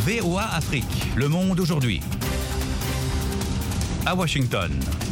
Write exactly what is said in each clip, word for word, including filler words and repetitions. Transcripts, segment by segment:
V O A Afrique, le monde aujourd'hui. À Washington.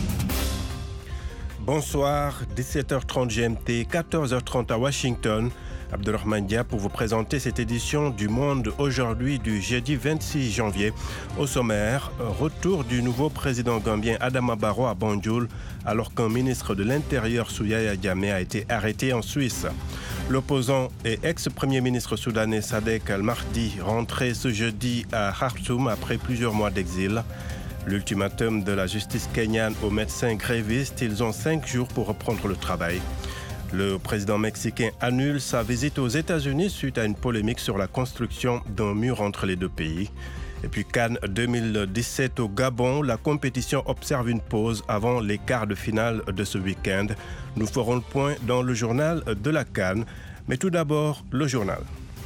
Bonsoir, dix-sept heures trente G M T, quatorze heures trente à Washington. Abdelrahman Dia pour vous présenter cette édition du Monde aujourd'hui du jeudi vingt-six janvier. Au sommaire, retour du nouveau président gambien Adama Barrow à Banjul alors qu'un ministre de l'Intérieur Yahya Jammeh a été arrêté en Suisse. L'opposant et ex-premier ministre soudanais Sadek Al-Mahdi rentré ce jeudi à Khartoum après plusieurs mois d'exil. L'ultimatum de la justice kenyane aux médecins grévistes, ils ont cinq jours pour reprendre le travail. Le président mexicain annule sa visite aux États-Unis suite à une polémique sur la construction d'un mur entre les deux pays. Et puis CAN deux mille dix-sept au Gabon, la compétition observe une pause avant les quarts de finale de ce week-end. Nous ferons le point dans le journal de la CAN. Mais tout d'abord, le journal.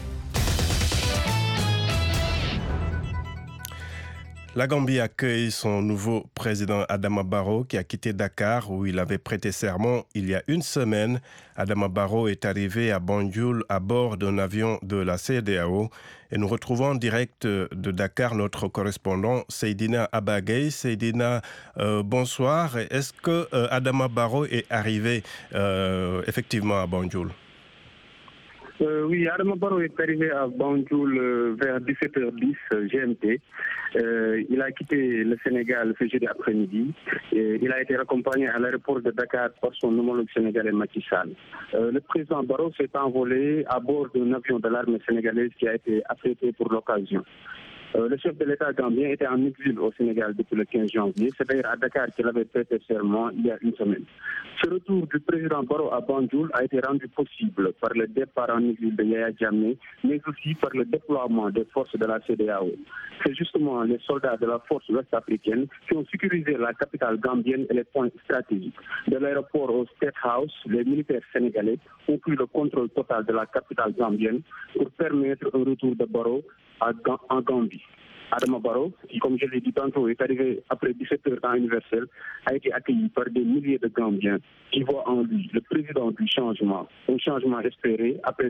La Gambie accueille son nouveau président Adama Barrow qui a quitté Dakar où il avait prêté serment il y a une semaine. Adama Barrow est arrivé à Banjul à bord d'un avion de la C E D A O et nous retrouvons en direct de Dakar notre correspondant Seydina Abagay. Seydina, euh, bonsoir. Est-ce que euh, Adama Barrow est arrivé euh, effectivement à Banjul? Euh, oui, Adama Barrow est arrivé à Banjul euh, vers dix-sept heures dix G M T. Euh, il a quitté le Sénégal ce jeudi après-midi. Et il a été raccompagné à l'aéroport de Dakar par son homologue sénégalais Macky Sall. Euh, le président Barrow s'est envolé à bord d'un avion de l'armée sénégalaise qui a été affrété pour l'occasion. Euh, le chef de l'État gambien était en exil au Sénégal depuis le quinze janvier. C'est d'ailleurs à Dakar qu'il avait prêté serment il y a une semaine. Ce retour du président Barrow à Banjul a été rendu possible par le départ en exil de Yahya Jammeh, mais aussi par le déploiement des forces de la C E D A O. C'est justement les soldats de la force ouest-africaine qui ont sécurisé la capitale gambienne et les points stratégiques. De l'aéroport au State House, les militaires sénégalais ont pris le contrôle total de la capitale gambienne pour permettre un retour de Barrow en Gambie. Adama Barrow, qui, comme je l'ai dit tantôt, est arrivé après dix-sept heures temps universel, a été accueilli par des milliers de Gambiens qui voient en lui le président du changement, un changement espéré après.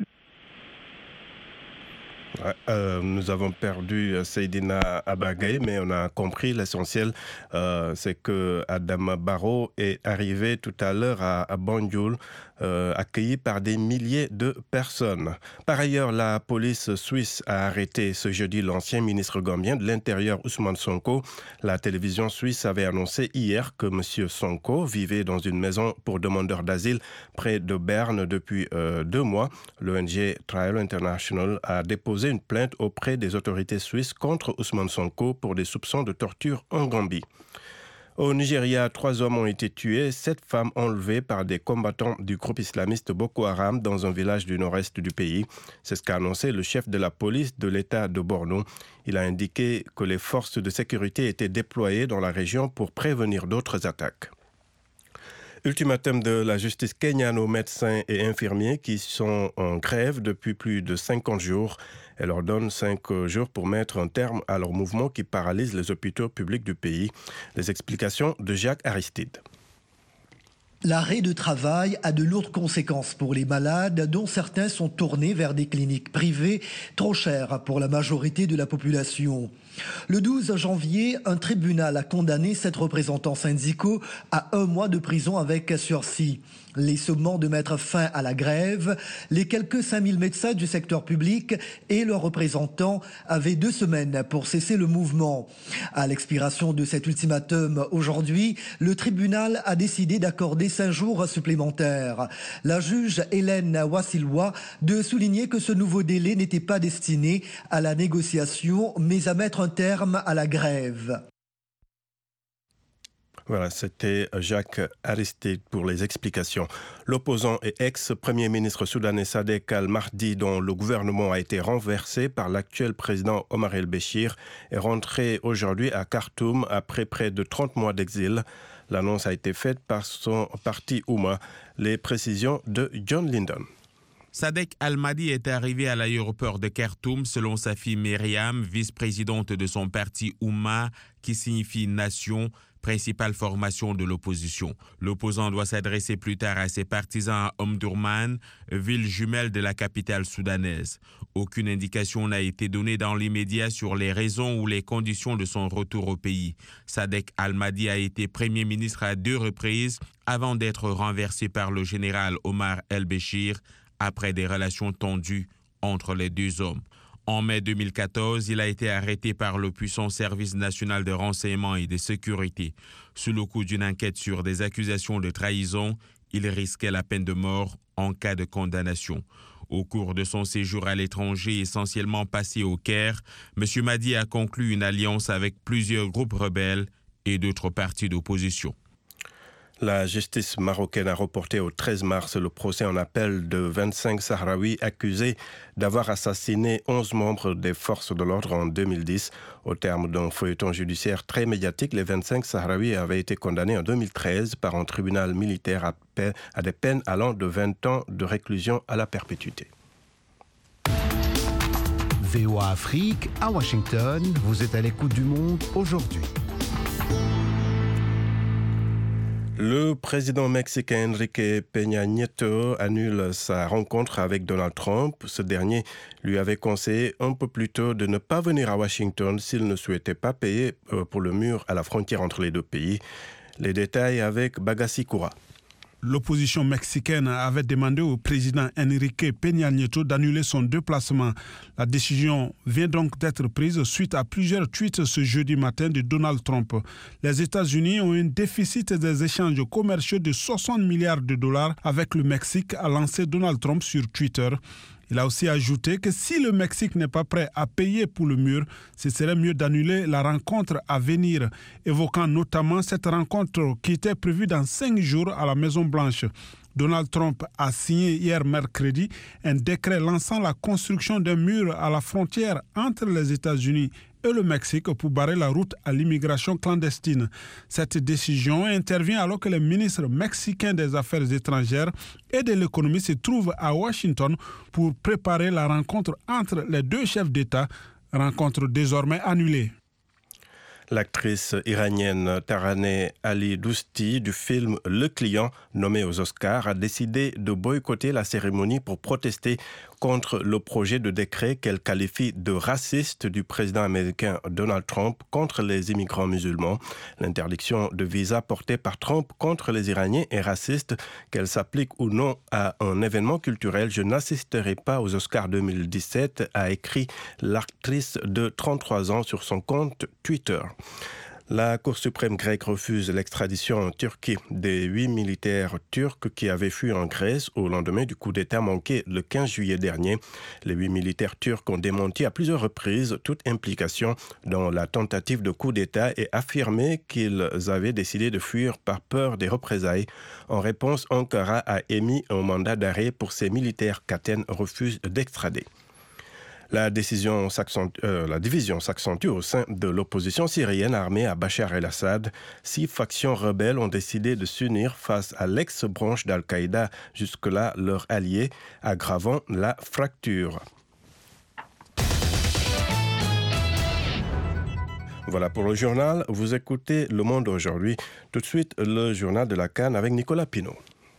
Ouais, euh, nous avons perdu Seydina Abagay, mais on a compris l'essentiel, euh, c'est que Adama Barrow est arrivé tout à l'heure à, à Banjul, euh, accueilli par des milliers de personnes. Par ailleurs, la police suisse a arrêté ce jeudi l'ancien ministre gambien de l'Intérieur Ousmane Sonko. La télévision suisse avait annoncé hier que M. Sonko vivait dans une maison pour demandeurs d'asile près de Berne depuis euh, deux mois. L'O N G Trial International a déposé une plainte auprès des autorités suisses contre Ousmane Sonko pour des soupçons de torture en Gambie. Au Nigeria, trois hommes ont été tués, sept femmes enlevées par des combattants du groupe islamiste Boko Haram dans un village du nord-est du pays. C'est ce qu'a annoncé le chef de la police de l'État de Borno. Il a indiqué que les forces de sécurité étaient déployées dans la région pour prévenir d'autres attaques. Ultimatum de la justice kenyane aux médecins et infirmiers qui sont en grève depuis plus de cinquante jours. Elle leur donne cinq jours pour mettre un terme à leur mouvement qui paralyse les hôpitaux publics du pays. Les explications de Jacques Aristide. L'arrêt de travail a de lourdes conséquences pour les malades, dont certains sont tournés vers des cliniques privées trop chères pour la majorité de la population. Le douze janvier, un tribunal a condamné sept représentants syndicaux à un mois de prison avec sursis. Les sommant de mettre fin à la grève, les quelques cinq mille médecins du secteur public et leurs représentants avaient deux semaines pour cesser le mouvement. À l'expiration de cet ultimatum aujourd'hui, le tribunal a décidé d'accorder cinq jours supplémentaires. La juge Hélène Wassilwa de souligner que ce nouveau délai n'était pas destiné à la négociation, mais à mettre un terme à la grève. Voilà, c'était Jacques Aristide pour les explications. L'opposant et ex-premier ministre soudanais Sadek Al-Mahdi, dont le gouvernement a été renversé par l'actuel président Omar El-Béchir, est rentré aujourd'hui à Khartoum après près de trente mois d'exil. L'annonce a été faite par son parti Ouma. Les précisions de John Lyndon. Sadek Al-Mahdi est arrivé à l'aéroport de Khartoum selon sa fille Myriam, vice-présidente de son parti Ouma, qui signifie nation, principale formation de l'opposition. L'opposant doit s'adresser plus tard à ses partisans à Omdurman, ville jumelle de la capitale soudanaise. Aucune indication n'a été donnée dans l'immédiat sur les raisons ou les conditions de son retour au pays. Sadek Al-Mahdi a été Premier ministre à deux reprises avant d'être renversé par le général Omar El-Béchir après des relations tendues entre les deux hommes. En mai deux mille quatorze, il a été arrêté par le puissant service national de renseignement et de sécurité. Sous le coup d'une enquête sur des accusations de trahison, il risquait la peine de mort en cas de condamnation. Au cours de son séjour à l'étranger, essentiellement passé au Caire, M. Mahdi a conclu une alliance avec plusieurs groupes rebelles et d'autres partis d'opposition. La justice marocaine a reporté au treize mars le procès en appel de vingt-cinq Sahraouis accusés d'avoir assassiné onze membres des forces de l'ordre en deux mille dix. Au terme d'un feuilleton judiciaire très médiatique, les vingt-cinq Sahraouis avaient été condamnés en deux mille treize par un tribunal militaire à, pe- à des peines allant de vingt ans de réclusion à la perpétuité. V O A Afrique, à Washington, vous êtes à l'écoute du monde aujourd'hui. Le président mexicain Enrique Peña Nieto annule sa rencontre avec Donald Trump. Ce dernier lui avait conseillé un peu plus tôt de ne pas venir à Washington s'il ne souhaitait pas payer pour le mur à la frontière entre les deux pays. Les détails avec Bagassi Koura. L'opposition mexicaine avait demandé au président Enrique Peña Nieto d'annuler son déplacement. La décision vient donc d'être prise suite à plusieurs tweets ce jeudi matin de Donald Trump. Les États-Unis ont un déficit des échanges commerciaux de soixante milliards de dollars avec le Mexique, a lancé Donald Trump sur Twitter. Il a aussi ajouté que si le Mexique n'est pas prêt à payer pour le mur, ce serait mieux d'annuler la rencontre à venir, évoquant notamment cette rencontre qui était prévue dans cinq jours à la Maison-Blanche. Donald Trump a signé hier mercredi un décret lançant la construction d'un mur à la frontière entre les États-Unis et le Mexique pour barrer la route à l'immigration clandestine. Cette décision intervient alors que les ministres mexicains des Affaires étrangères et de l'économie se trouvent à Washington pour préparer la rencontre entre les deux chefs d'État, rencontre désormais annulée. L'actrice iranienne Taraneh Ali Dousti du film Le Client, nommée aux Oscars, a décidé de boycotter la cérémonie pour protester contre le projet de décret qu'elle qualifie de raciste du président américain Donald Trump contre les immigrants musulmans. L'interdiction de visa portée par Trump contre les Iraniens est raciste, qu'elle s'applique ou non à un événement culturel. Je n'assisterai pas aux Oscars deux mille dix-sept, a écrit l'actrice de trente-trois ans sur son compte Twitter. La Cour suprême grecque refuse l'extradition en Turquie des huit militaires turcs qui avaient fui en Grèce au lendemain du coup d'État manqué le quinze juillet dernier. Les huit militaires turcs ont démenti à plusieurs reprises toute implication dans la tentative de coup d'État et affirmé qu'ils avaient décidé de fuir par peur des représailles. En réponse, Ankara a émis un mandat d'arrêt pour ces militaires qu'Athènes refuse d'extrader. La, décision euh, la division s'accentue au sein de l'opposition syrienne armée à Bachar el-Assad. Six factions rebelles ont décidé de s'unir face à l'ex-branche d'Al-Qaïda, jusque-là leur allié, aggravant la fracture. Voilà pour le journal. Vous écoutez Le Monde aujourd'hui. Tout de suite, le journal de la CAN avec Nicolas Pinault.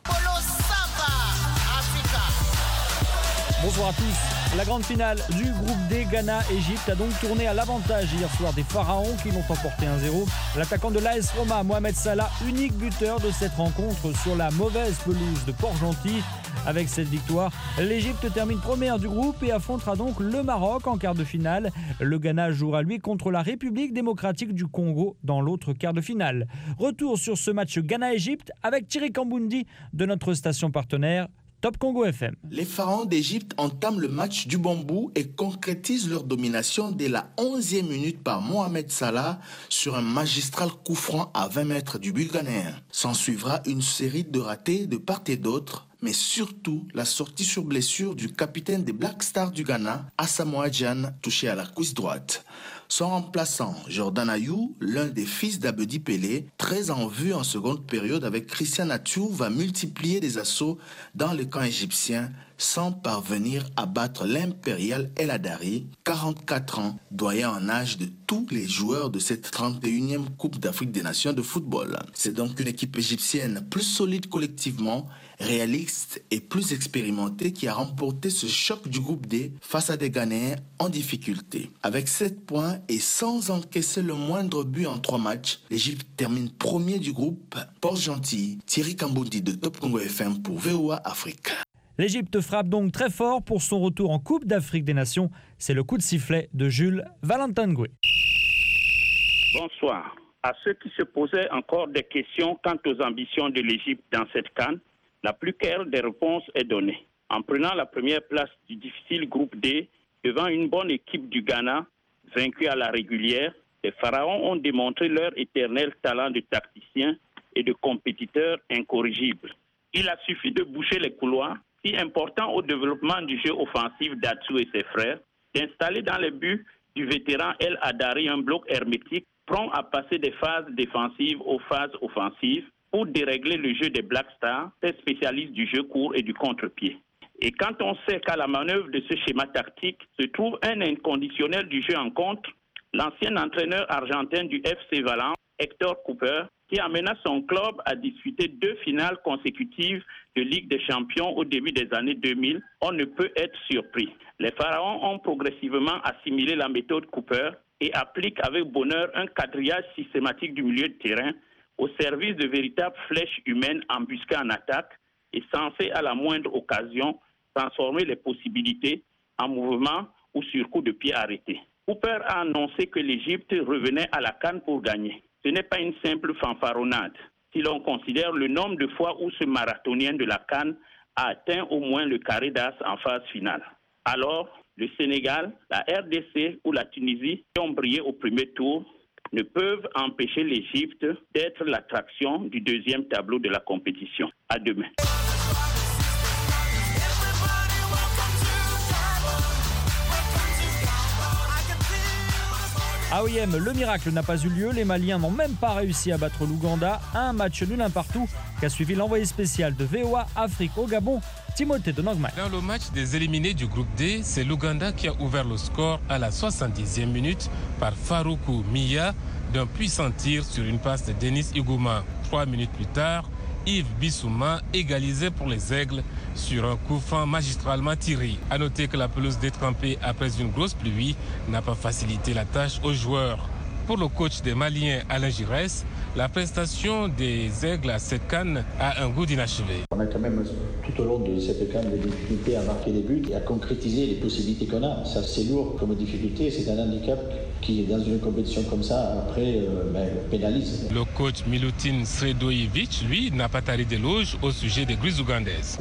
Bonsoir à tous. La grande finale du groupe D, Ghana-Égypte, a donc tourné à l'avantage hier soir des Pharaons qui l'ont emporté un zéro. L'attaquant de l'A S Roma, Mohamed Salah, unique buteur de cette rencontre sur la mauvaise pelouse de Port-Gentil. Avec cette victoire, l'Égypte termine première du groupe et affrontera donc le Maroc en quart de finale. Le Ghana jouera lui contre la République démocratique du Congo dans l'autre quart de finale. Retour sur ce match Ghana-Égypte avec Thierry Kambundi de notre station partenaire Top Congo F M. Les Pharaons d'Égypte entament le match du bambou et concrétisent leur domination dès la onzième minute par Mohamed Salah sur un magistral coup franc à vingt mètres du but ghanéen. S'en suivra une série de ratés de part et d'autre, mais surtout la sortie sur blessure du capitaine des Black Stars du Ghana, Asamoah Gyan, touché à la cuisse droite. Son remplaçant, Jordan Ayew, l'un des fils d'Abedi Pelé, très en vue en seconde période avec Christian Athiou, va multiplier des assauts dans le camp égyptien sans parvenir à battre l'impérial El Hadari, quarante-quatre ans, doyen en âge de tous les joueurs de cette trente et unième Coupe d'Afrique des Nations de football. C'est donc une équipe égyptienne plus solide collectivement, réaliste et plus expérimentée qui a remporté ce choc du groupe D face à des Ghanéens en difficulté. Avec sept points et sans encaisser le moindre but en trois matchs, l'Égypte termine premier du groupe. Port-Gentil, Thierry Kamboundi de Top Congo F M pour V O A Afrique. L'Égypte frappe donc très fort pour son retour en Coupe d'Afrique des Nations. C'est le coup de sifflet de Jules Valentin Goué. Bonsoir. À ceux qui se posaient encore des questions quant aux ambitions de l'Égypte dans cette CAN, la plus claire des réponses est donnée. En prenant la première place du difficile groupe D, devant une bonne équipe du Ghana, vaincue à la régulière, les Pharaons ont démontré leur éternel talent de tacticiens et de compétiteurs incorrigibles. Il a suffi de boucher les couloirs, si important au développement du jeu offensif d'Athiou et ses frères, d'installer dans les buts du vétéran El Hadari un bloc hermétique prompt à passer des phases défensives aux phases offensives pour dérégler le jeu des Black Stars, ces spécialistes du jeu court et du contre-pied. Et quand on sait qu'à la manœuvre de ce schéma tactique se trouve un inconditionnel du jeu en contre, l'ancien entraîneur argentin du F C Valence, Hector Cooper, qui amena son club à disputer deux finales consécutives de Ligue des Champions au début des années deux mille, on ne peut être surpris. Les Pharaons ont progressivement assimilé la méthode Cooper et appliquent avec bonheur un quadrillage systématique du milieu de terrain au service de véritables flèches humaines embusquées en attaque et censées à la moindre occasion transformer les possibilités en mouvement ou sur coup de pied arrêté. Cooper a annoncé que l'Égypte revenait à la CAN pour gagner. Ce n'est pas une simple fanfaronnade. Si l'on considère le nombre de fois où ce marathonien de la CAN a atteint au moins le carré d'as en phase finale. Alors, le Sénégal, la R D C ou la Tunisie, qui ont brillé au premier tour, ne peuvent empêcher l'Égypte d'être l'attraction du deuxième tableau de la compétition. À demain. À O I M, le miracle n'a pas eu lieu. Les Maliens n'ont même pas réussi à battre l'Ouganda. Un match nul un partout qu'a suivi l'envoyé spécial de V O A Afrique au Gabon, Timothée de Nogmaï. Dans le match des éliminés du groupe D, c'est l'Ouganda qui a ouvert le score à la soixante-dixième minute par Faroukou Miya d'un puissant tir sur une passe de Denis Igouma. Trois minutes plus tard, Yves Bissouma égalisait pour les Aigles sur un coup franc magistralement tiré. A noter que la pelouse détrempée après une grosse pluie n'a pas facilité la tâche aux joueurs. Pour le coach des Maliens Alain Giresse, la prestation des Aigles à cette CAN a un goût d'inachevé. On a quand même tout au long de cette CAN des difficultés à marquer des buts et à concrétiser les possibilités qu'on a. Ça c'est lourd comme difficulté, c'est un handicap qui dans une compétition comme ça après euh, ben, pénalise. Le coach Milutin Sredojevic, lui, n'a pas taré d'éloges au sujet des Grises ougandaises.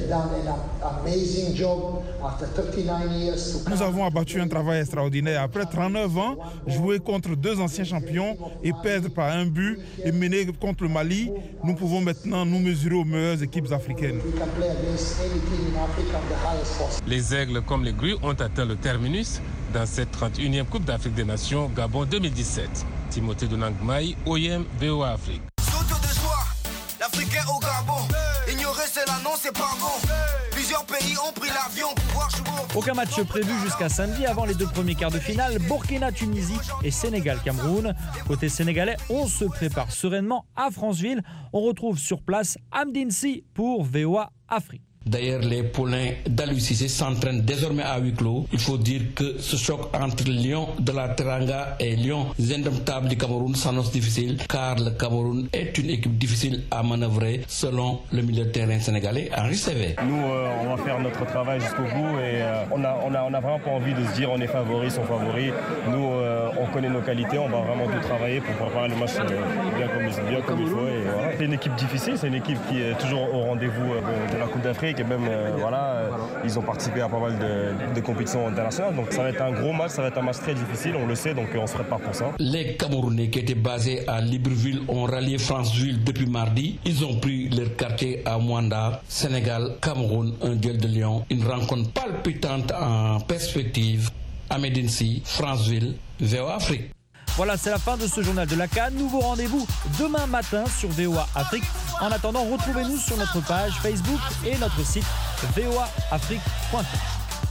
Nous avons abattu un travail extraordinaire. Après trente-neuf ans, jouer contre deux anciens champions et perdre par un but et mener contre le Mali, nous pouvons maintenant nous mesurer aux meilleures équipes africaines. Les Aigles comme les Grues ont atteint le terminus dans cette trente et unième Coupe d'Afrique des Nations Gabon deux mille dix-sept. Timothée de Nangmaï, O I M, V O A Afrique. Saute de joie, l'Africain au Gabon. Ignorer cela, non, c'est pas bon. Plusieurs pays ont pris l'avion pour voir jouer. Aucun match prévu jusqu'à samedi avant les deux premiers quarts de finale, Burkina-Tunisie et Sénégal-Cameroun. Côté sénégalais, on se prépare sereinement à Franceville. On retrouve sur place Amdine Sy pour V O A Afrique. D'ailleurs, les poulains d'Aliou Cissé s'entraînent désormais à huis clos. Il faut dire que ce choc entre Lions de la Teranga et Lions indomptables du Cameroun s'annonce difficile, car le Cameroun est une équipe difficile à manœuvrer, selon le milieu de terrain sénégalais Henri Sévé. Nous, euh, on va faire notre travail jusqu'au bout et euh, on n'a on a, on a vraiment pas envie de se dire on est favoris, sont favoris. Nous, euh, on connaît nos qualités, on va vraiment tout travailler pour préparer le match bien comme, bien comme il faut. Et voilà. C'est une équipe difficile, c'est une équipe qui est toujours au rendez-vous de, de la Coupe d'Afrique et même euh, voilà, ils ont participé à pas mal de, de compétitions internationales. Donc ça va être un gros match, ça va être un match très difficile, on le sait, donc on se prépare pour ça. Les Camerounais qui étaient basés à Libreville ont rallié Franceville depuis mardi. Ils ont pris leur quartier à Mwanda, Sénégal, Cameroun, un duel de Lion, une rencontre palpitante en perspective. Ahmed Nsi, Franceville, V O A Afrique. Voilà, c'est la fin de ce journal de la CAN. Nouveau rendez-vous demain matin sur V O A Afrique. En attendant, retrouvez-nous sur notre page Facebook et notre site v o a afrique point com.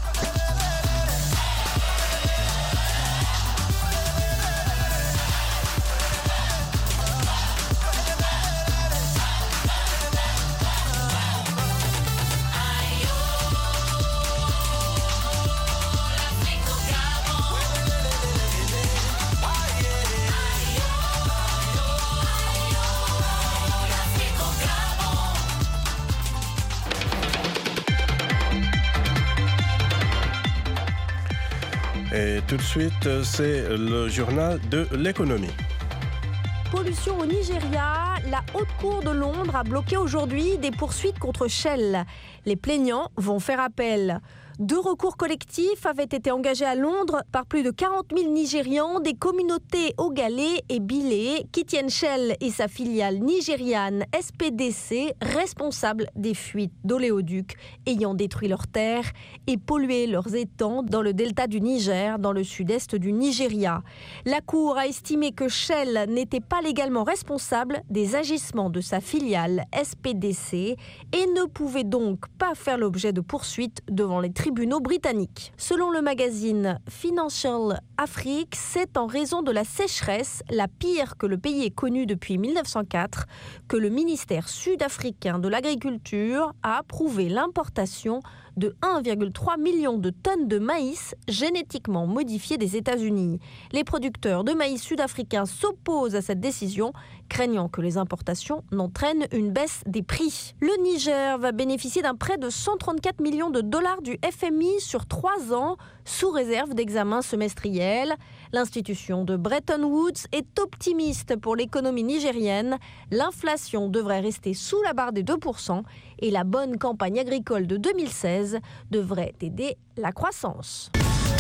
Et tout de suite, c'est le journal de l'économie. Pollution au Nigeria, la Haute Cour de Londres a bloqué aujourd'hui des poursuites contre Shell. Les plaignants vont faire appel. Deux recours collectifs avaient été engagés à Londres par plus de quarante mille Nigérians des communautés Ogalé et Bilé qui tiennent Shell et sa filiale nigériane S P D C responsables des fuites d'oléoducs ayant détruit leurs terres et pollué leurs étangs dans le delta du Niger, dans le sud-est du Nigeria. La Cour a estimé que Shell n'était pas légalement responsable des agissements de sa filiale S P D C et ne pouvait donc pas faire l'objet de poursuites devant les tribunaux britanniques. Selon le magazine Financial Afrique, c'est en raison de la sécheresse, la pire que le pays ait connue depuis mille neuf cent quatre, que le ministère sud-africain de l'Agriculture a approuvé l'importation de un virgule trois million de tonnes de maïs génétiquement modifié des États-Unis. Les producteurs de maïs sud-africains s'opposent à cette décision, craignant que les importations n'entraînent une baisse des prix. Le Niger va bénéficier d'un prêt de cent trente-quatre millions de dollars du F M I sur trois ans, sous réserve d'examens semestriels. L'institution de Bretton Woods est optimiste pour l'économie nigérienne. L'inflation devrait rester sous la barre des deux pour cent et la bonne campagne agricole de deux mille seize devrait aider la croissance.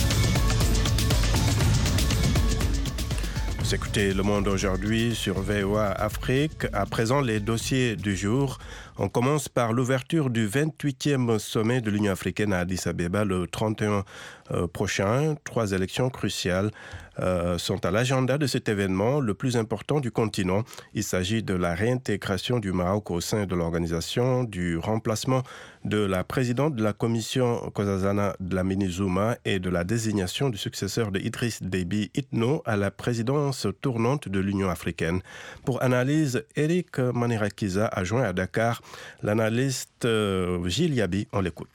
Vous écoutez Le Monde aujourd'hui sur V O A Afrique. À présent, les dossiers du jour. On commence par l'ouverture du vingt-huitième sommet de l'Union africaine à Addis Abeba le trente et un euh, prochain. Trois élections cruciales euh, sont à l'agenda de cet événement, le plus important du continent. Il s'agit de la réintégration du Maroc au sein de l'organisation, du remplacement de la présidente de la commission Nkosazana Dlamini Zuma et de la désignation du successeur de Idriss Déby Itno à la présidence tournante de l'Union africaine. Pour analyse, Eric Manirakiza a joint à Dakar l'analyste euh, Gilles Yabi. On l'écoute.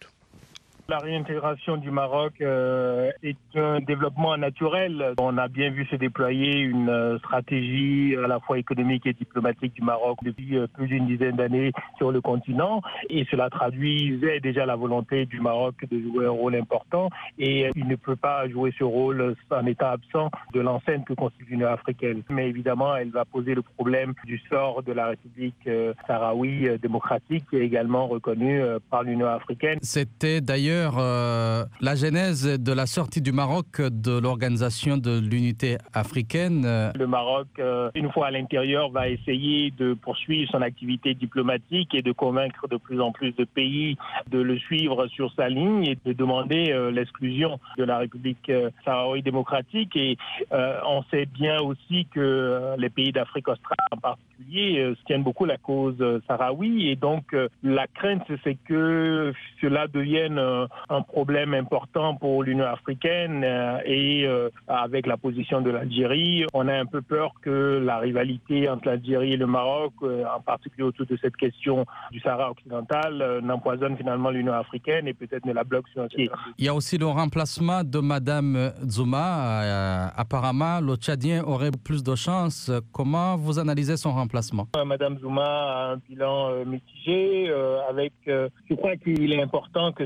La réintégration du Maroc euh, est un développement naturel. On a bien vu se déployer une euh, stratégie à la fois économique et diplomatique du Maroc depuis euh, plus d'une dizaine d'années sur le continent. Et cela traduisait déjà la volonté du Maroc de jouer un rôle important. Et euh, il ne peut pas jouer ce rôle en étant absent de l'enceinte que constitue l'Union africaine. Mais évidemment, elle va poser le problème du sort de la République euh, sahraoui euh, démocratique, qui est également reconnue euh, par l'Union africaine. C'était d'ailleurs Euh, la genèse de la sortie du Maroc de l'Organisation de l'Unité africaine. Le Maroc, euh, une fois à l'intérieur, va essayer de poursuivre son activité diplomatique et de convaincre de plus en plus de pays de le suivre sur sa ligne et de demander euh, l'exclusion de la République euh, sahraoui démocratique. Et euh, on sait bien aussi que euh, les pays d'Afrique australe en particulier euh, tiennent beaucoup la cause euh, sahraoui. Et donc, euh, la crainte, c'est que cela devienne euh, un problème important pour l'Union africaine euh, et euh, avec la position de l'Algérie, on a un peu peur que la rivalité entre l'Algérie et le Maroc, euh, en particulier autour de cette question du Sahara occidental, euh, n'empoisonne finalement l'Union africaine et peut-être ne la bloque sur un pied. Il y a aussi le remplacement de Madame Zuma. Euh, apparemment, le Tchadien aurait plus de chance. Comment vous analysez son remplacement? euh, Madame Zuma a un bilan euh, mitigé. Euh, avec, euh, je crois qu'il est important que cette fois-ci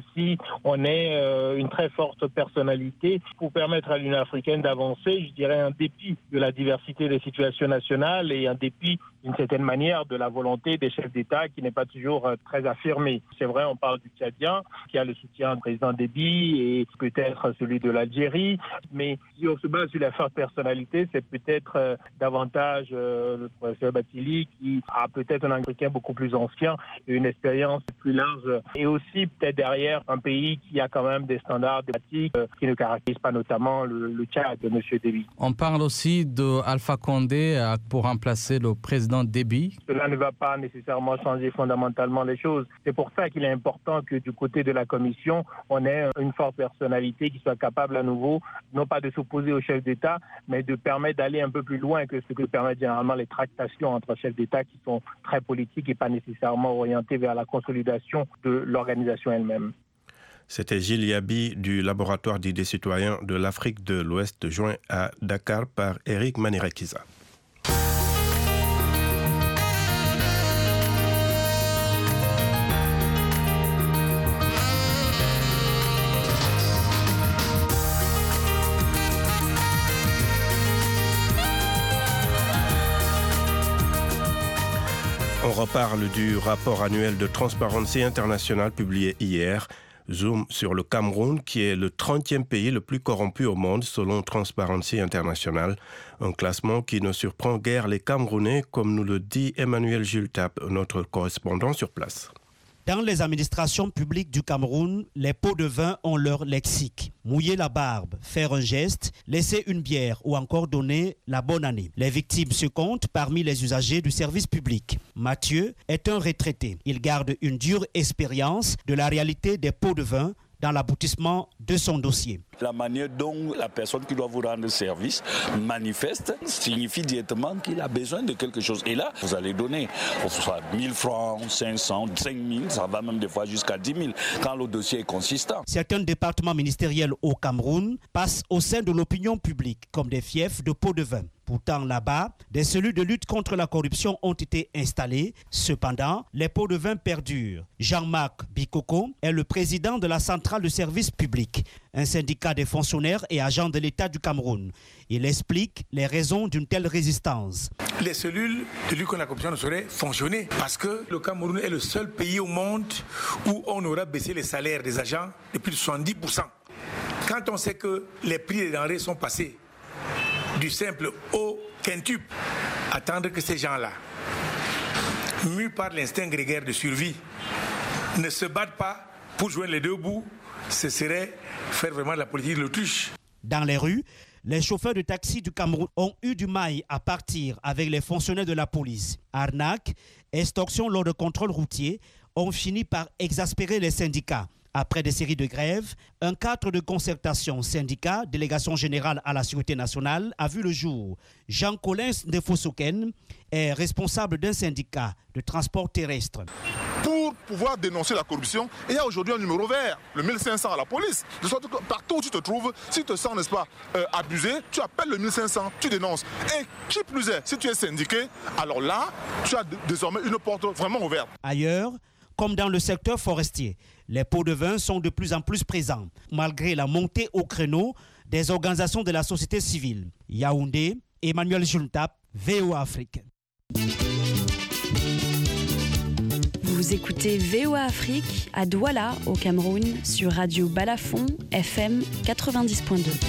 aussi on ait euh, une très forte personnalité pour permettre à l'Union africaine d'avancer, je dirais, en dépit de la diversité des situations nationales et en dépit d'une certaine manière de la volonté des chefs d'État qui n'est pas toujours euh, très affirmée. C'est vrai, on parle du Tchadien qui a le soutien du président Déby et peut-être celui de l'Algérie, mais si on se base sur la forte personnalité, c'est peut-être euh, davantage euh, le professeur Bathily qui a peut-être un Africain beaucoup plus ancien et une expérience plus large, et aussi peut-être derrière un pays qui a quand même des standards démocratiques euh, qui ne caractérisent pas notamment le, le Tchad de M. Déby. On parle aussi d'Alpha Condé euh, pour remplacer le président Déby. Cela ne va pas nécessairement changer fondamentalement les choses. C'est pour ça qu'il est important que du côté de la Commission, on ait une forte personnalité qui soit capable à nouveau, non pas de s'opposer au chef d'État, mais de permettre d'aller un peu plus loin que ce que permettent généralement les tractations entre chefs d'État qui sont très politiques et pas nécessairement orientés vers la consolidation de l'organisation elle-même. C'était Gilles Yabi du Laboratoire d'idées citoyens de l'Afrique de l'Ouest, joint à Dakar par Eric Manirakiza. On reparle du rapport annuel de Transparency International publié hier. Zoom sur le Cameroun, qui est le trentième pays le plus corrompu au monde selon Transparency International. Un classement qui ne surprend guère les Camerounais, comme nous le dit Emmanuel Jultap, notre correspondant sur place. Dans les administrations publiques du Cameroun, les pots de vin ont leur lexique. Mouiller la barbe, faire un geste, laisser une bière ou encore donner la bonne année. Les victimes se comptent parmi les usagers du service public. Mathieu est un retraité. Il garde une dure expérience de la réalité des pots de vin dans l'aboutissement de son dossier. La manière dont la personne qui doit vous rendre service manifeste signifie directement qu'il a besoin de quelque chose. Et là, vous allez donner, que ce soit mille francs, cinq cents, cinq mille, ça va même des fois jusqu'à dix mille, quand le dossier est consistant. Certains départements ministériels au Cameroun passent au sein de l'opinion publique comme des fiefs de pots de vin. Pourtant, là-bas, des cellules de lutte contre la corruption ont été installées. Cependant, les pots de vin perdurent. Jean-Marc Bikoko est le président de la centrale de service public, un syndicat des fonctionnaires et agents de l'État du Cameroun. Il explique les raisons d'une telle résistance. Les cellules de lutte contre la corruption ne sauraient fonctionner parce que le Cameroun est le seul pays au monde où on aura baissé les salaires des agents de plus de soixante-dix pour cent. Quand on sait que les prix des denrées sont passés du simple au quintuple, attendre que ces gens-là, mus par l'instinct grégaire de survie, ne se battent pas pour joindre les deux bouts, ce serait faire vraiment de la politique de l'autruche. Dans les rues, les chauffeurs de taxi du Cameroun ont eu du mal à partir avec les fonctionnaires de la police. Arnaque, extorsion lors de contrôles routiers ont fini par exaspérer les syndicats. Après des séries de grèves, un cadre de concertation syndicat, délégation générale à la sécurité nationale, a vu le jour. Jean Collins Ndefosoken est responsable d'un syndicat de transport terrestre. Pour pouvoir dénoncer la corruption, il y a aujourd'hui un numéro vert, le mille cinq cents à la police. De sorte que partout où tu te trouves, si tu te sens, n'est-ce pas, euh, abusé, tu appelles le mille cinq cents, tu dénonces. Et qui plus est, si tu es syndiqué, alors là, tu as désormais une porte vraiment ouverte. Ailleurs, comme dans le secteur forestier, les pots de vin sont de plus en plus présents, malgré la montée au créneau des organisations de la société civile. Yaoundé, Emmanuel Juntap, V O A Afrique. Vous écoutez V O A Afrique à Douala, au Cameroun, sur Radio Balafon, F M quatre-vingt-dix point deux.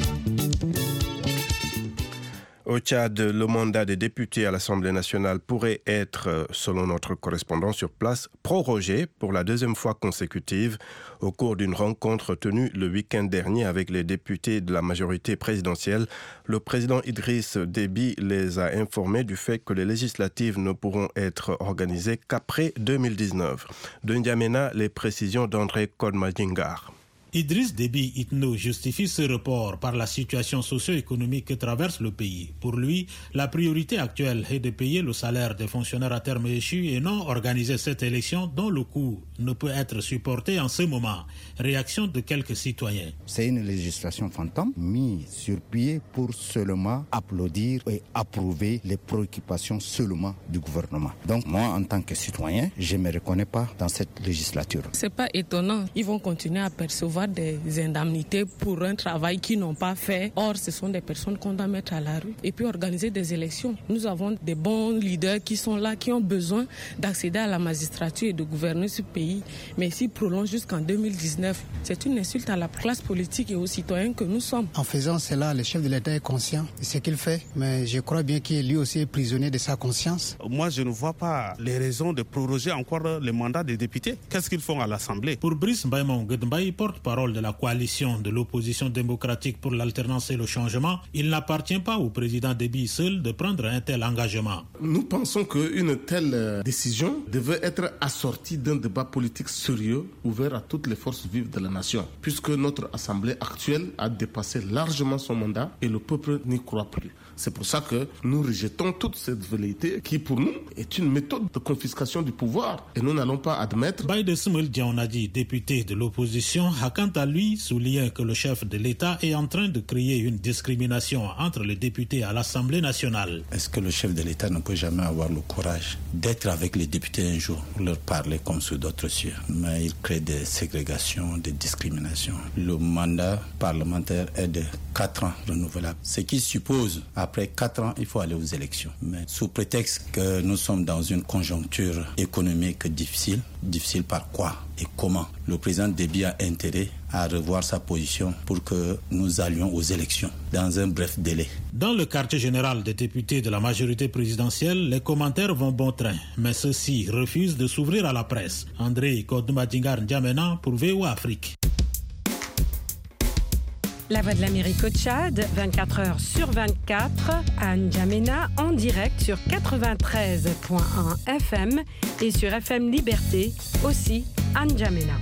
Au Tchad, le mandat des députés à l'Assemblée nationale pourrait être, selon notre correspondant sur place, prorogé pour la deuxième fois consécutive au cours d'une rencontre tenue le week-end dernier avec les députés de la majorité présidentielle. Le président Idriss Déby les a informés du fait que les législatives ne pourront être organisées qu'après deux mille dix-neuf. De N'Djamena, les précisions d'André Kodmadingar. Idriss Déby Itno justifie ce report par la situation socio-économique que traverse le pays. Pour lui, la priorité actuelle est de payer le salaire des fonctionnaires à terme échus et non organiser cette élection dont le coût ne peut être supporté en ce moment. Réaction de quelques citoyens. C'est une législation fantôme mise sur pied pour seulement applaudir et approuver les préoccupations seulement du gouvernement. Donc moi, en tant que citoyen, je ne me reconnais pas dans cette législature. C'est pas étonnant. Ils vont continuer à percevoir des indemnités pour un travail qu'ils n'ont pas fait. Or, ce sont des personnes qu'on doit mettre à la rue et puis organiser des élections. Nous avons des bons leaders qui sont là, qui ont besoin d'accéder à la magistrature et de gouverner ce pays. Mais s'ils prolongent jusqu'en deux mille dix-neuf, c'est une insulte à la classe politique et aux citoyens que nous sommes. En faisant cela, le chef de l'État est conscient de ce qu'il fait, mais je crois bien qu'il lui aussi est prisonnier de sa conscience. Moi, je ne vois pas les raisons de proroger encore le mandat des députés. Qu'est-ce qu'ils font à l'Assemblée? Pour Brice Mbaïmon Gedmbaï, porte-parole de la coalition de l'opposition démocratique pour l'alternance et le changement, il n'appartient pas au président Déby seul de prendre un tel engagement. Nous pensons qu'une telle décision devait être assortie d'un débat politique sérieux, ouvert à toutes les forces vives de la nation, puisque notre Assemblée actuelle a dépassé largement son mandat et le peuple n'y croit plus. C'est pour ça que nous rejetons toute cette velléité qui, pour nous, est une méthode de confiscation du pouvoir et nous n'allons pas admettre. Baïde Smel Djaonadi, député de l'opposition, a quant à lui souligné que le chef de l'État est en train de créer une discrimination entre les députés à l'Assemblée nationale. Est-ce que le chef de l'État ne peut jamais avoir le courage d'être avec les députés un jour pour leur parler comme sur d'autres cieux? Mais il crée des ségrégations, des discriminations. Le mandat parlementaire est de quatre ans renouvelable, ce qui suppose après quatre ans, il faut aller aux élections. Mais sous prétexte que nous sommes dans une conjoncture économique difficile, difficile par quoi et comment? Le président Déby a intérêt à revoir sa position pour que nous allions aux élections dans un bref délai. Dans le quartier général des députés de la majorité présidentielle, les commentaires vont bon train, mais ceux-ci refusent de s'ouvrir à la presse. André Kodmadjingar N'Djamena pour V O A Afrique. La Voix de l'Amérique au Tchad, vingt-quatre heures sur vingt-quatre, à N'Djamena, en direct sur quatre-vingt-treize virgule un F M et sur F M Liberté, aussi à N'Djamena.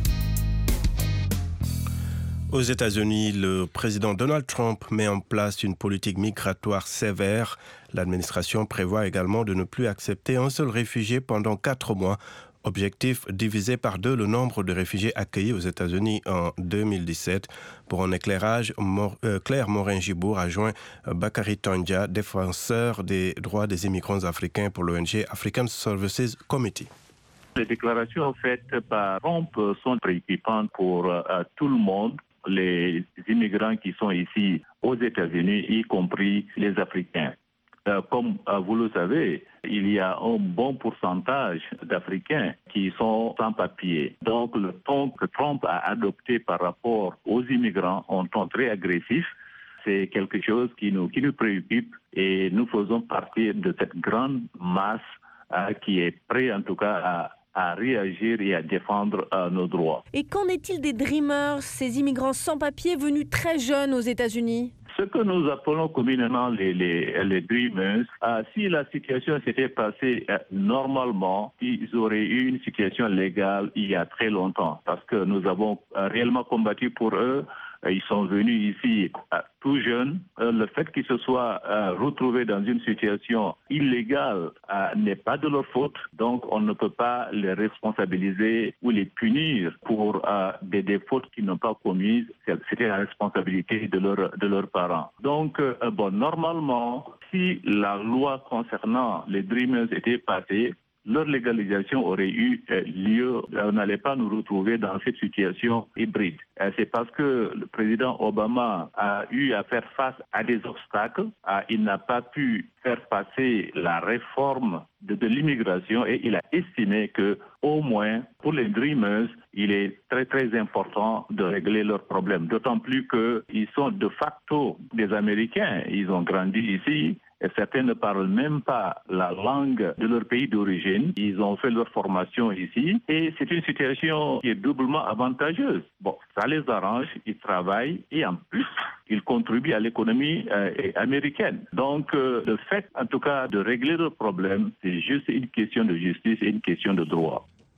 Aux États-Unis, le président Donald Trump met en place une politique migratoire sévère. L'administration prévoit également de ne plus accepter un seul réfugié pendant quatre mois. Objectif, diviser par deux le nombre de réfugiés accueillis aux États-Unis en deux mille dix-sept. Pour un éclairage, Mor- euh, Claire Morin-Gibour a joint Bakary Tandja, défenseur des droits des immigrants africains pour l'O N G African Services Committee. Les déclarations faites par Trump sont préoccupantes pour euh, tout le monde. Les immigrants qui sont ici aux États-Unis, y compris les Africains. Euh, comme euh, vous le savez, il y a un bon pourcentage d'Africains qui sont sans papier. Donc le ton que Trump a adopté par rapport aux immigrants, un ton très agressif, c'est quelque chose qui nous, qui nous préoccupe et nous faisons partie de cette grande masse euh, qui est prête en tout cas à à réagir et à défendre euh, nos droits. Et qu'en est-il des Dreamers, ces immigrants sans papier venus très jeunes aux États-Unis? Ce que nous appelons communément les, les, les Dreamers, euh, si la situation s'était passée euh, normalement, ils auraient eu une situation légale il y a très longtemps, parce que nous avons euh, réellement combattu pour eux. Ils sont venus ici euh, tout jeunes. Euh, le fait qu'ils se soient euh, retrouvés dans une situation illégale euh, n'est pas de leur faute. Donc, on ne peut pas les responsabiliser ou les punir pour euh, des, des fautes qu'ils n'ont pas commises. C'était la responsabilité de, leur, de leurs parents. Donc, euh, bon, normalement, si la loi concernant les Dreamers était passée, leur légalisation aurait eu euh, lieu. On n'allait pas nous retrouver dans cette situation hybride. Euh, c'est parce que le président Obama a eu à faire face à des obstacles. Euh, il n'a pas pu faire passer la réforme de, de l'immigration et il a estimé que, au moins, pour les Dreamers, il est très très important de régler leurs problèmes. D'autant plus qu'ils sont de facto des Américains. Ils ont grandi ici. Et certains ne parlent même pas la langue de leur pays d'origine. Ils ont fait leur formation ici. Et c'est une situation qui est doublement avantageuse. Bon, ça les arrange, ils travaillent et en plus, ils contribuent à l'économie euh, américaine. Donc, euh, le fait, en tout cas, de régler leurs problèmes, c'est juste une question de justice et une question de droit.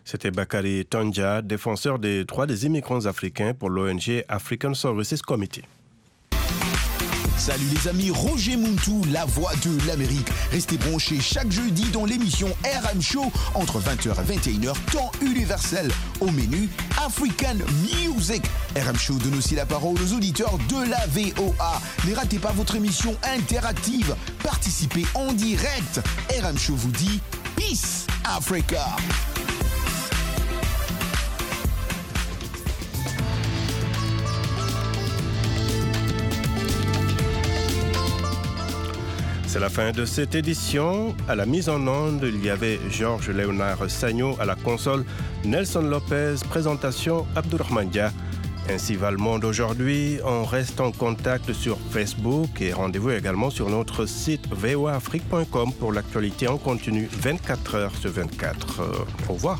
C'était Bakary Tandja, défenseur des droits des immigrants africains pour l'O N G African Services Committee. Salut les amis, Roger Muntu, la voix de l'Amérique. Restez branchés chaque jeudi dans l'émission R M Show entre vingt heures et vingt et une heures, temps universel. Au menu, African Music. R M Show donne aussi la parole aux auditeurs de la V O A. Ne ratez pas votre émission interactive. Participez en direct. R M Show vous dit Peace Africa. C'est la fin de cette édition. À la mise en onde, il y avait Georges Léonard Sagno, à la console Nelson Lopez, présentation Abdourahmane Dia. Ainsi va le monde aujourd'hui. On reste en contact sur Facebook et rendez-vous également sur notre site v o a afrique point com pour l'actualité en continu vingt-quatre heures sur vingt-quatre. Au revoir.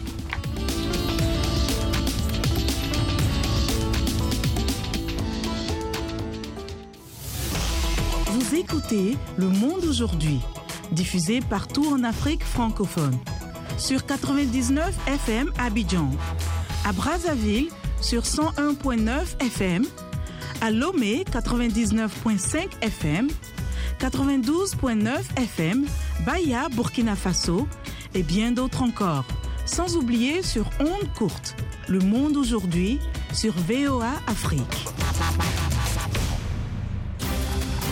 Vous écoutez Le Monde aujourd'hui, diffusé partout en Afrique francophone. Sur quatre-vingt-dix-neuf F M à Abidjan, à Brazzaville sur cent un virgule neuf F M, à Lomé quatre-vingt-dix-neuf virgule cinq F M, quatre-vingt-douze virgule neuf F M, Baya, Burkina Faso et bien d'autres encore. Sans oublier sur ondes courtes, Le Monde aujourd'hui sur V O A Afrique.